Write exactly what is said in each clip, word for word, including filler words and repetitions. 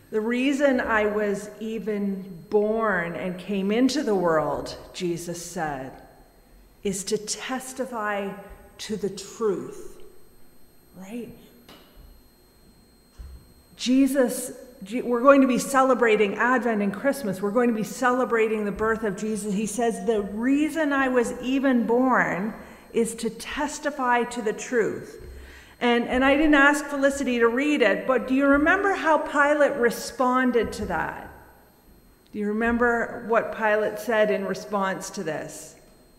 The reason I was even born and came into the world, Jesus said, is to testify to the truth, right? Jesus, we're going to be celebrating Advent and Christmas. We're going to be celebrating the birth of Jesus. He says, the reason I was even born is to testify to the truth. And, and I didn't ask Felicity to read it, but do you remember how Pilate responded to that? Do you remember what Pilate said in response to this?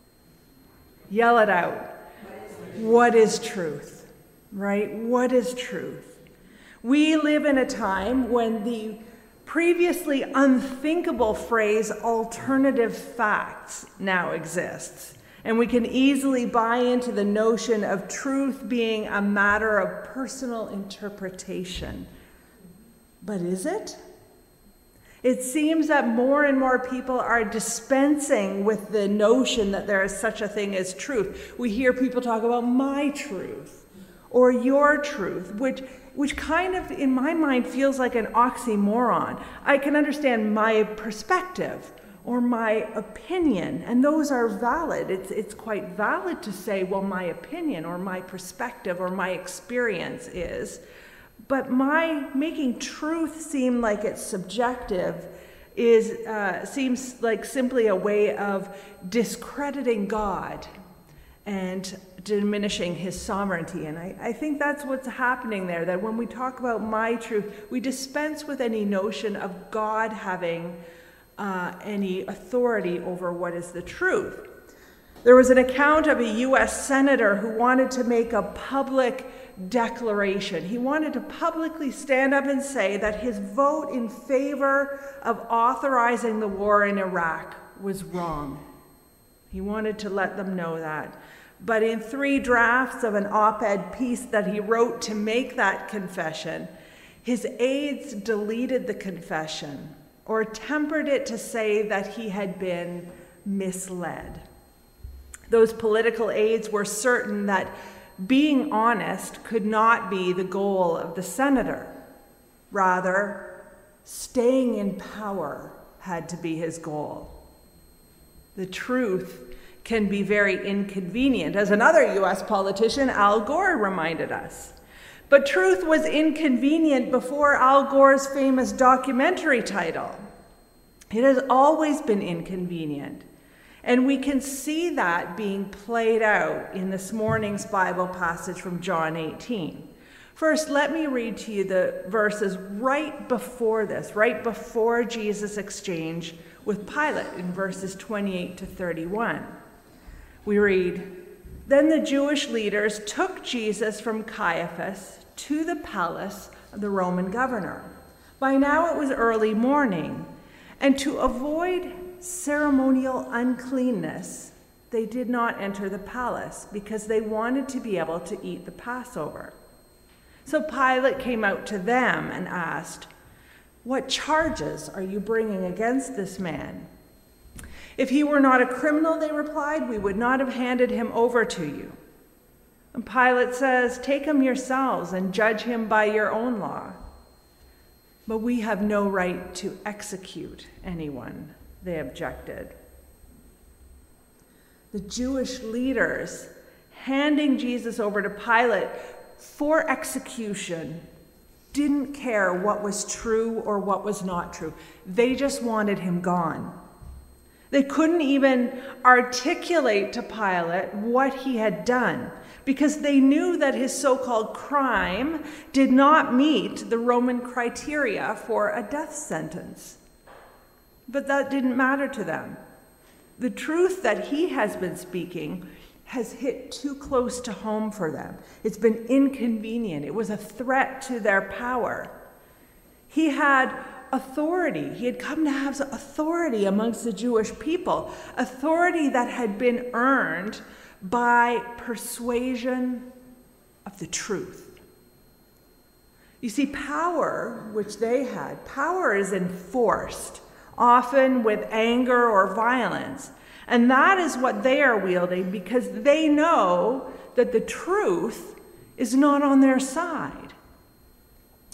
Yell it out. What is truth? Right? What is truth? We live in a time when the previously unthinkable phrase alternative facts now exists. And we can easily buy into the notion of truth being a matter of personal interpretation. But is it? It seems that more and more people are dispensing with the notion that there is such a thing as truth. We hear people talk about my truth or your truth, which, which kind of, in my mind, feels like an oxymoron. I can understand my perspective or my opinion, and those are valid. It's, it's quite valid to say, well, my opinion or my perspective or my experience is. But my making truth seem like it's subjective is uh, seems like simply a way of discrediting God and diminishing his sovereignty. And I, I think that's what's happening there, that when we talk about my truth, we dispense with any notion of God having uh, any authority over what is the truth. There was an account of a U S senator who wanted to make a public declaration. He wanted to publicly stand up and say that his vote in favor of authorizing the war in Iraq was wrong. He wanted to let them know that. But in three drafts of an op-ed piece that he wrote to make that confession, his aides deleted the confession or tempered it to say that he had been misled. Those political aides were certain that being honest could not be the goal of the senator. Rather, staying in power had to be his goal. The truth can be very inconvenient, as another U S politician, Al Gore, reminded us. But truth was inconvenient before Al Gore's famous documentary title. It has always been inconvenient. And we can see that being played out in this morning's Bible passage from John eighteen. First, let me read to you the verses right before this, right before Jesus' exchange with Pilate in verses twenty-eight to thirty-one. We read, "Then the Jewish leaders took Jesus from Caiaphas to the palace of the Roman governor. By now it was early morning, and to avoid ceremonial uncleanness, they did not enter the palace because they wanted to be able to eat the Passover. So Pilate came out to them and asked, 'What charges are you bringing against this man?' 'If he were not a criminal,' they replied, 'we would not have handed him over to you.' And Pilate says, 'Take him yourselves and judge him by your own law.' 'But we have no right to execute anyone,' they objected. The Jewish leaders handing Jesus over to Pilate for execution didn't care what was true or what was not true. They just wanted him gone. They couldn't even articulate to Pilate what he had done because they knew that his so-called crime did not meet the Roman criteria for a death sentence. But that didn't matter to them. The truth that he has been speaking has hit too close to home for them. It's been inconvenient. It was a threat to their power. He had authority. He had come to have authority amongst the Jewish people, authority that had been earned by persuasion of the truth. You see, power, which they had, power is enforced, often with anger or violence. And that is what they are wielding because they know that the truth is not on their side.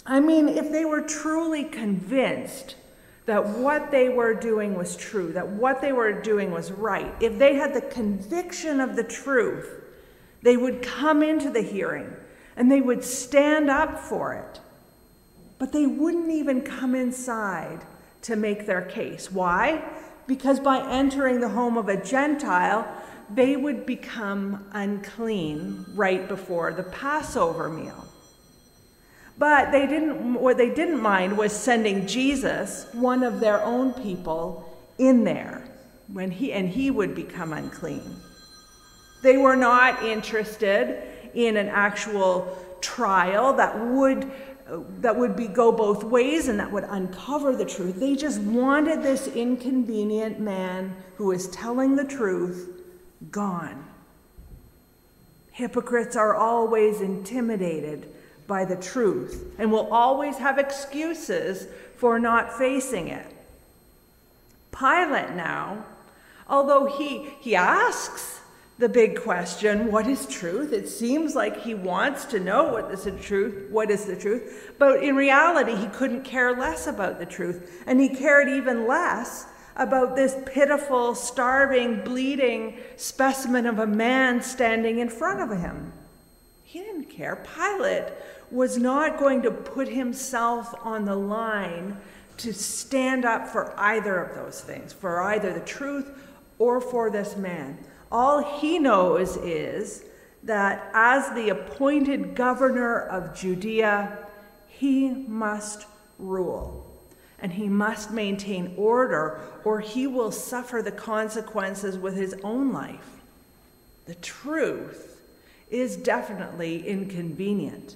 I mean, if they were truly convinced that what they were doing was true, that what they were doing was right, if they had the conviction of the truth, they would come into the hearing and they would stand up for it. But they wouldn't even come inside to make their case. Why? Because by entering the home of a Gentile, they would become unclean right before the Passover meal. But they didn't, what they didn't mind was sending Jesus, one of their own people, in there, when he and he would become unclean. They were not interested in an actual trial that would that would be go both ways and that would uncover the truth. They just wanted this inconvenient man who is telling the truth gone. Hypocrites are always intimidated by the truth and will always have excuses for not facing it. Pilate now, although he, he asks the big question, what is truth? It seems like he wants to know what is the truth, what is the truth, but in reality he couldn't care less about the truth, and he cared even less about this pitiful, starving, bleeding specimen of a man standing in front of him. He didn't care. Pilate was not going to put himself on the line to stand up for either of those things, for either the truth or for this man. All he knows is that as the appointed governor of Judea, he must rule. And he must maintain order, or he will suffer the consequences with his own life. The truth is definitely inconvenient.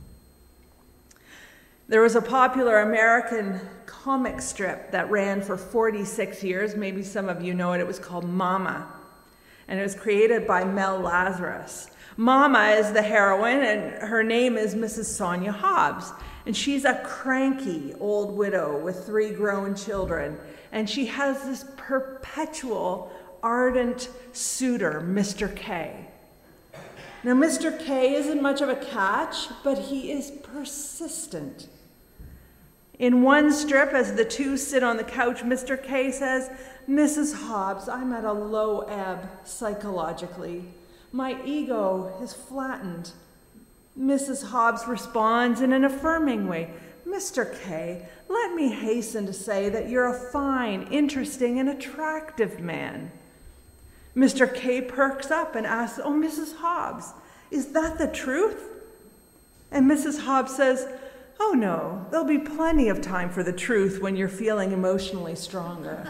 There was a popular American comic strip that ran for forty-six years. Maybe some of you know it. It was called Mama. And it was created by Mel Lazarus. Mama is the heroine, and her name is Missus Sonia Hobbs. And she's a cranky old widow with three grown children. And she has this perpetual, ardent suitor, Mister K. Now, Mister K isn't much of a catch, but he is persistent. In one strip, as the two sit on the couch, Mister K says, "Missus Hobbs, I'm at a low ebb psychologically. My ego is flattened." Missus Hobbs responds in an affirming way, "Mister K, let me hasten to say that you're a fine, interesting, and attractive man." Mister K perks up and asks, "Oh, Missus Hobbs, is that the truth?" And Missus Hobbs says, "Oh no, there'll be plenty of time for the truth when you're feeling emotionally stronger."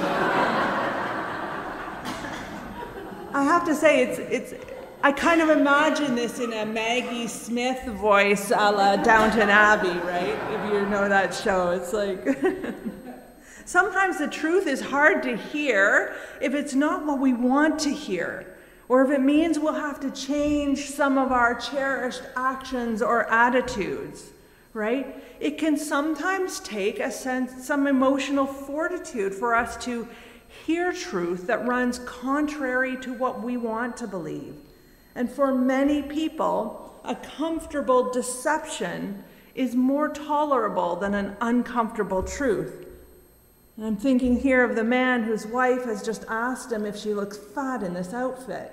I have to say, it's it's. I kind of imagine this in a Maggie Smith voice a la Downton Abbey, right? If you know that show, it's like... Sometimes the truth is hard to hear if it's not what we want to hear, or if it means we'll have to change some of our cherished actions or attitudes, right? It can sometimes take a sense, some emotional fortitude for us to hear truth that runs contrary to what we want to believe. And for many people, a comfortable deception is more tolerable than an uncomfortable truth. And I'm thinking here of the man whose wife has just asked him if she looks fat in this outfit.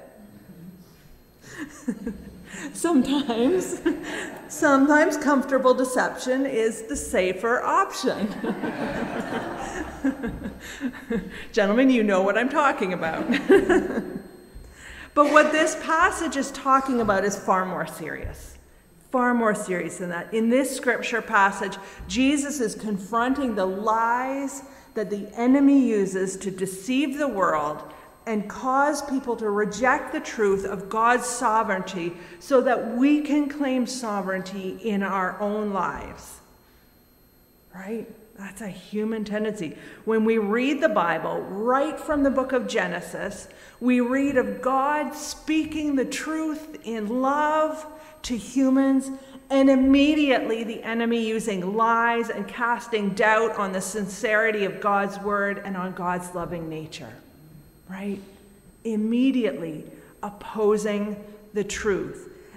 Sometimes, sometimes comfortable deception is the safer option. Gentlemen, you know what I'm talking about. But what this passage is talking about is far more serious. Far more serious than that. In this scripture passage, Jesus is confronting the lies that the enemy uses to deceive the world and cause people to reject the truth of God's sovereignty so that we can claim sovereignty in our own lives. Right? That's a human tendency. When we read the Bible, right from the book of Genesis, we read of God speaking the truth in love to humans, and immediately the enemy using lies and casting doubt on the sincerity of God's word and on God's loving nature. Right? Immediately opposing the truth.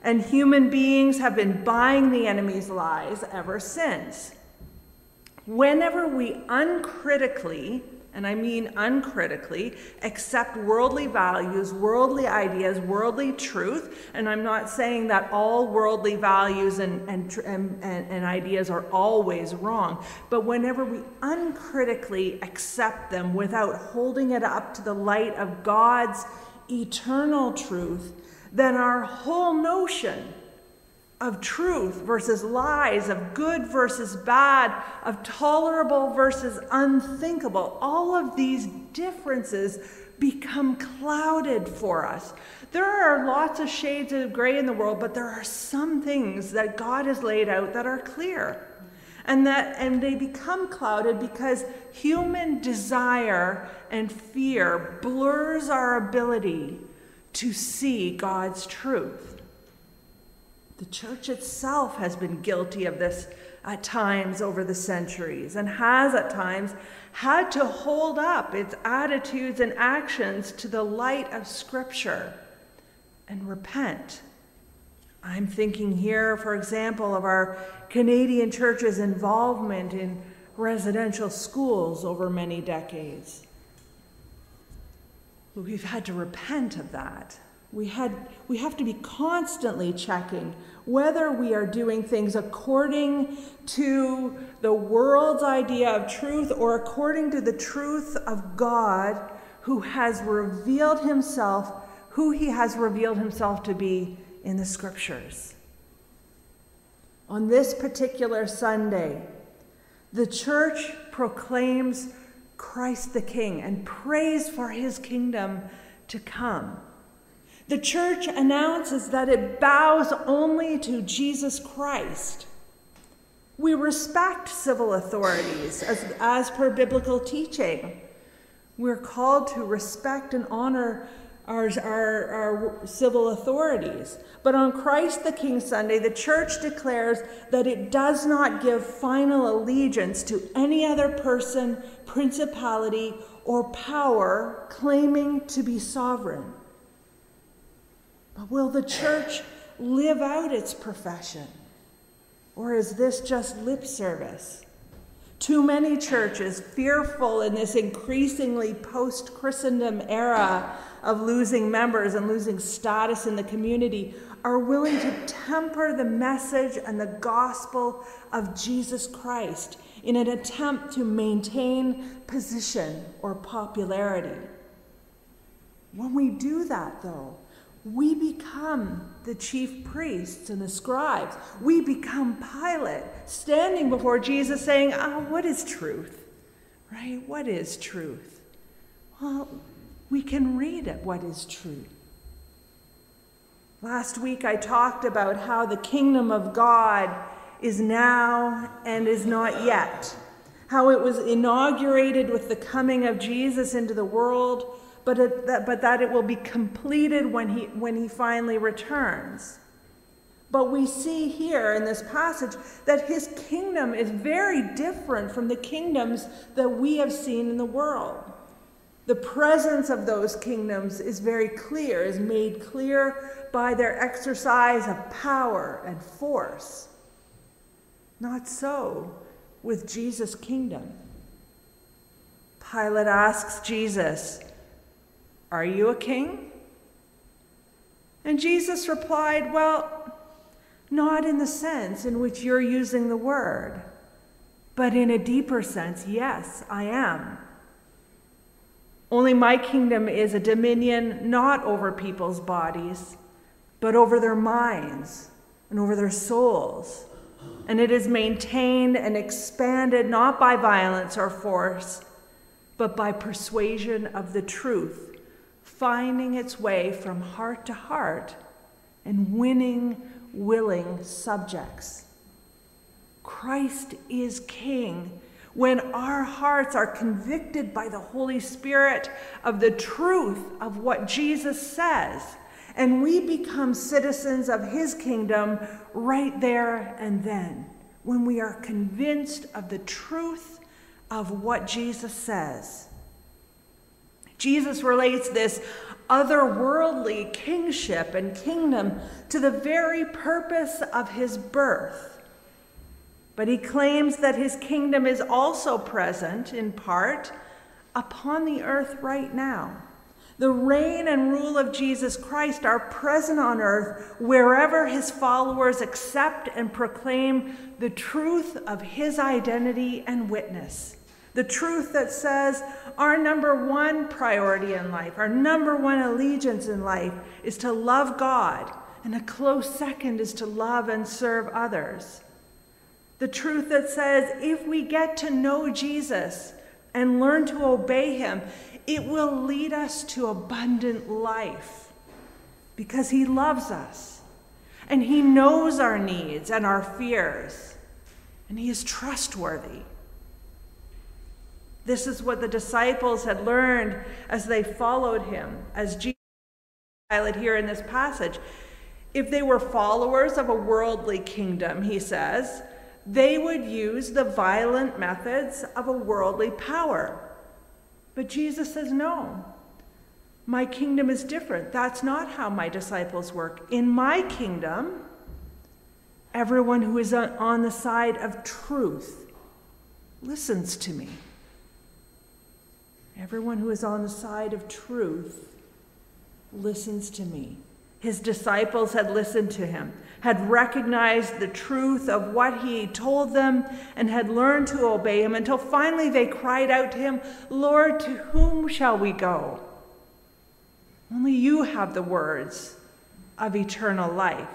and human beings have been buying the enemy's lies ever since. Whenever we uncritically, and I mean uncritically, accept worldly values, worldly ideas, worldly truth, and I'm not saying that all worldly values and, and, and, and ideas are always wrong, but whenever we uncritically accept them without holding it up to the light of God's eternal truth, then our whole notion of truth versus lies, of good versus bad, of tolerable versus unthinkable, all of these differences become clouded for us. There are lots of shades of gray in the world, but there are some things that God has laid out that are clear. And that and they become clouded because human desire and fear blurs our ability to see God's truth. The church itself has been guilty of this at times over the centuries and has at times had to hold up its attitudes and actions to the light of Scripture and repent. I'm thinking here, for example, of our Canadian church's involvement in residential schools over many decades. We've had to repent of that. We had, we have to be constantly checking whether we are doing things according to the world's idea of truth or according to the truth of God, who has revealed himself, who he has revealed himself to be in the Scriptures. On this particular Sunday, the church proclaims Christ the King and prays for his kingdom to come. The church announces that it bows only to Jesus Christ. We respect civil authorities as, as per biblical teaching. We're called to respect and honor our, our, our civil authorities. But on Christ the King Sunday, the church declares that it does not give final allegiance to any other person, principality, or power claiming to be sovereign. But will the church live out its profession? Or is this just lip service? Too many churches, fearful in this increasingly post-Christendom era of losing members and losing status in the community, are willing to temper the message and the gospel of Jesus Christ in an attempt to maintain position or popularity. When we do that, though, we become the chief priests and the scribes. We become Pilate, standing before Jesus saying, oh, what is truth? Right? What is truth? Well, we can read it, what is truth. Last week I talked about how the kingdom of God is now and is not yet. How it was inaugurated with the coming of Jesus into the world, But, it, that, but that it will be completed when he, when he finally returns. But we see here in this passage that his kingdom is very different from the kingdoms that we have seen in the world. The presence of those kingdoms is very clear, is made clear by their exercise of power and force. Not so with Jesus' kingdom. Pilate asks Jesus, "Are you a king?" And Jesus replied, "Well, not in the sense in which you're using the word, but in a deeper sense, yes, I am. Only my kingdom is a dominion not over people's bodies, but over their minds and over their souls. And it is maintained and expanded not by violence or force, but by persuasion of the truth, finding its way from heart to heart and winning willing subjects." Christ is King when our hearts are convicted by the Holy Spirit of the truth of what Jesus says, and we become citizens of his kingdom right there and then, when we are convinced of the truth of what Jesus says. Jesus relates this otherworldly kingship and kingdom to the very purpose of his birth. But he claims that his kingdom is also present, in part, upon the earth right now. The reign and rule of Jesus Christ are present on earth wherever his followers accept and proclaim the truth of his identity and witness. The truth that says our number one priority in life, our number one allegiance in life is to love God, and a close second is to love and serve others. The truth that says if we get to know Jesus and learn to obey him, it will lead us to abundant life because he loves us and he knows our needs and our fears, and he is trustworthy. This is what the disciples had learned as they followed him, as Jesus highlighted here in this passage. If they were followers of a worldly kingdom, he says, they would use the violent methods of a worldly power. But Jesus says, no, my kingdom is different. That's not how my disciples work. In my kingdom, everyone who is on the side of truth listens to me. Everyone who is on the side of truth listens to me. His disciples had listened to him, had recognized the truth of what he told them, and had learned to obey him until finally they cried out to him, Lord, to whom shall we go? Only you have the words of eternal life.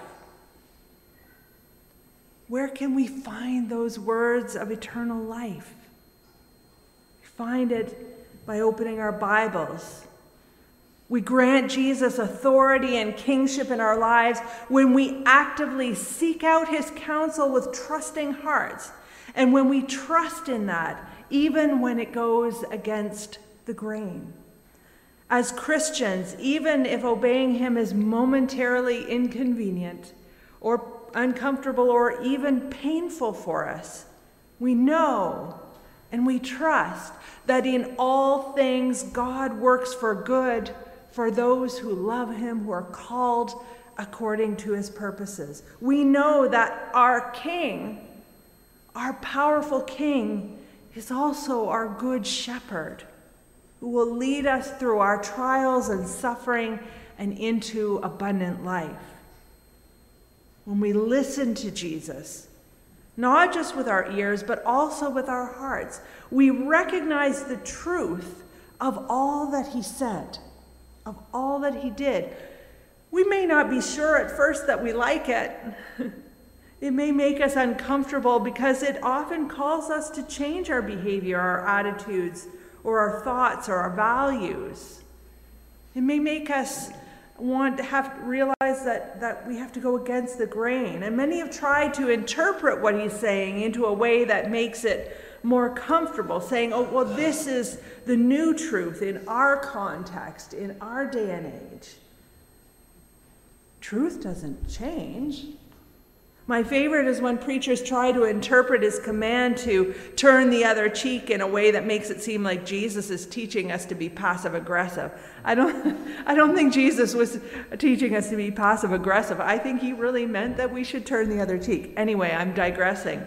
Where can we find those words of eternal life? We find it by opening our Bibles. We grant Jesus authority and kingship in our lives when we actively seek out his counsel with trusting hearts, and when we trust in that, even when it goes against the grain. As Christians, even if obeying him is momentarily inconvenient or uncomfortable or even painful for us, we know and we trust that in all things God works for good for those who love him, who are called according to his purposes. We know that our King, our powerful King, is also our good shepherd, who will lead us through our trials and suffering and into abundant life. When we listen to Jesus, not just with our ears, but also with our hearts, we recognize the truth of all that he said, of all that he did. We may not be sure at first that we like it. It may make us uncomfortable because it often calls us to change our behavior, our attitudes, or our thoughts, or our values. It may make us want to have to realize that, that we have to go against the grain. And many have tried to interpret what he's saying into a way that makes it more comfortable, saying, oh, well, this is the new truth in our context, in our day and age. Truth doesn't change. My favorite is when preachers try to interpret his command to turn the other cheek in a way that makes it seem like Jesus is teaching us to be passive-aggressive. I don't, I don't think Jesus was teaching us to be passive-aggressive. I think he really meant that we should turn the other cheek. Anyway, I'm digressing.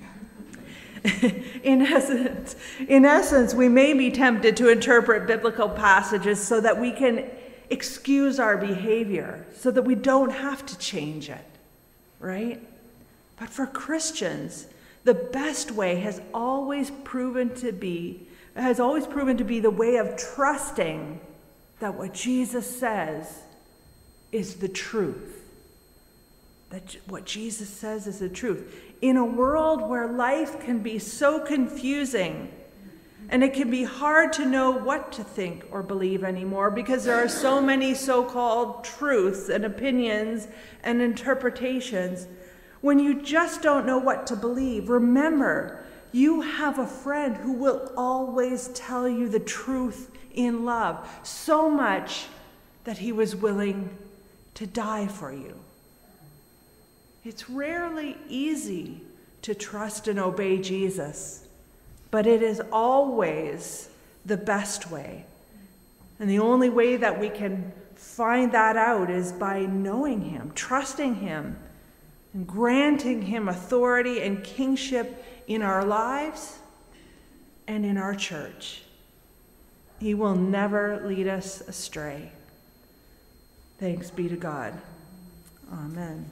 In essence, in essence, we may be tempted to interpret biblical passages so that we can excuse our behavior, so that we don't have to change it, right? But for Christians, the best way has always proven to be, has always proven to be the way of trusting that what Jesus says is the truth. That what Jesus says is the truth. In a world where life can be so confusing and it can be hard to know what to think or believe anymore because there are so many so-called truths and opinions and interpretations, when you just don't know what to believe, remember, you have a friend who will always tell you the truth in love, so much that he was willing to die for you. It's rarely easy to trust and obey Jesus, but it is always the best way. And the only way that we can find that out is by knowing him, trusting him, and granting him authority and kingship in our lives and in our church. He will never lead us astray. Thanks be to God. Amen.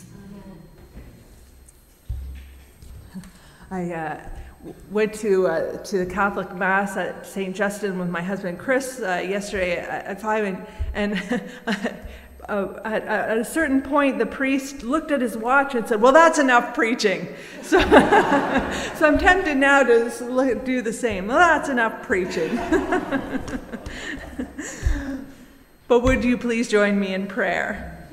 I uh, went to uh, to the Catholic Mass at Saint Justin with my husband Chris uh, yesterday at, at five, and, and uh, at, at a certain point, the priest looked at his watch and said, "Well, that's enough preaching." So, so I'm tempted now to do the same. Well, that's enough preaching. But would you please join me in prayer?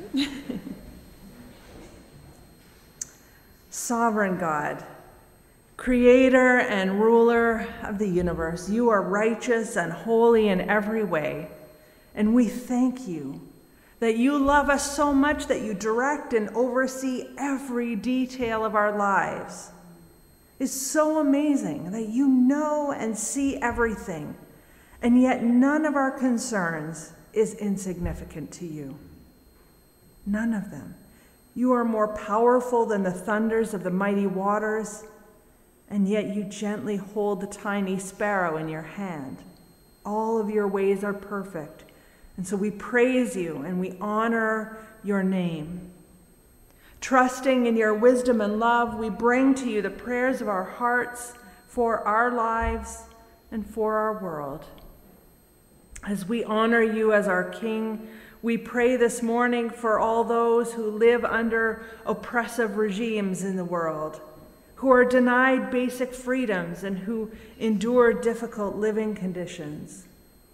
Sovereign God, creator and ruler of the universe, you are righteous and holy in every way. And we thank you that you love us so much that you direct and oversee every detail of our lives. It's so amazing that you know and see everything, and yet none of our concerns is insignificant to you. None of them. You are more powerful than the thunders of the mighty waters, and yet you gently hold the tiny sparrow in your hand. All of your ways are perfect, and so we praise you and we honor your name. Trusting in your wisdom and love, we bring to you the prayers of our hearts for our lives and for our world. As we honor you as our King, we pray this morning for all those who live under oppressive regimes in the world, who are denied basic freedoms and who endure difficult living conditions.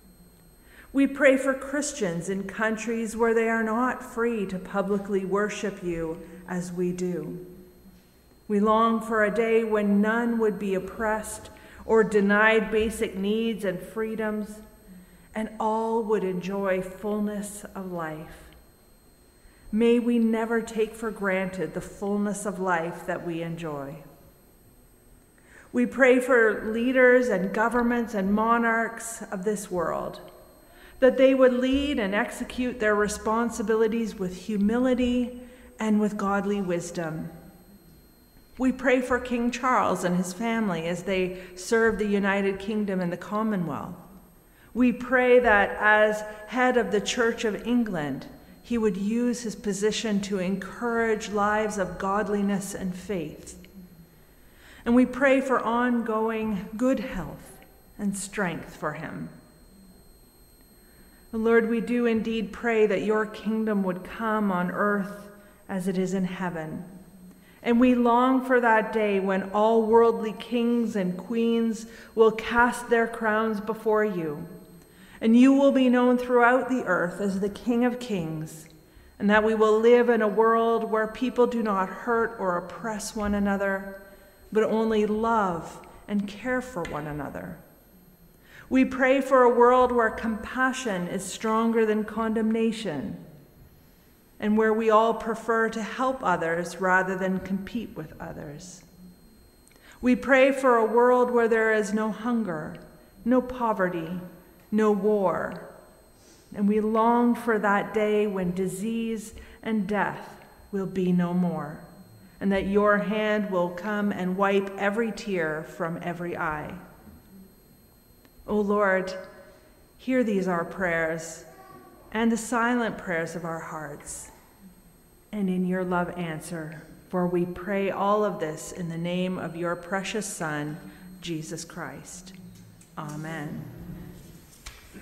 We pray for Christians in countries where they are not free to publicly worship you as we do. We long for a day when none would be oppressed or denied basic needs and freedoms, and all would enjoy fullness of life. May we never take for granted the fullness of life that we enjoy. We pray for leaders and governments and monarchs of this world, that they would lead and execute their responsibilities with humility and with godly wisdom. We pray for King Charles and his family as they serve the United Kingdom and the Commonwealth. We pray that as head of the Church of England, he would use his position to encourage lives of godliness and faith. And we pray for ongoing good health and strength for him. Lord, we do indeed pray that your kingdom would come on earth as it is in heaven. And we long for that day when all worldly kings and queens will cast their crowns before you, and you will be known throughout the earth as the King of Kings, and that we will live in a world where people do not hurt or oppress one another, but only love and care for one another. We pray for a world where compassion is stronger than condemnation, and where we all prefer to help others rather than compete with others. We pray for a world where there is no hunger, no poverty, no war, and we long for that day when disease and death will be no more, and that your hand will come and wipe every tear from every eye. O Lord, hear these our prayers and the silent prayers of our hearts, and in your love answer, for we pray all of this in the name of your precious Son, Jesus Christ. Amen.